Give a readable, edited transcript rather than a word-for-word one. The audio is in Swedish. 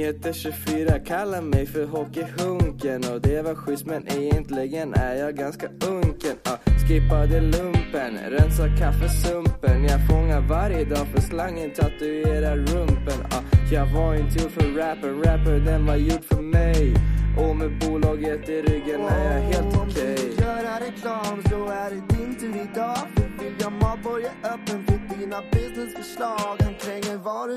heter 24, kallar mig för hockeyhunken. Och det var schysst men egentligen är jag ganska unken. Skippade lumpen, rensa kaffesumpen. Jag fångar varje dag för slangen, tatuerar rumpen. Jag var inte gjord för rapper, den var gjord för mig. Och med bolaget i ryggen är jag helt okej. Om du göra reklam så är det din tur idag. För vill jag matborga öppen för dina businessförslag. Han kränger var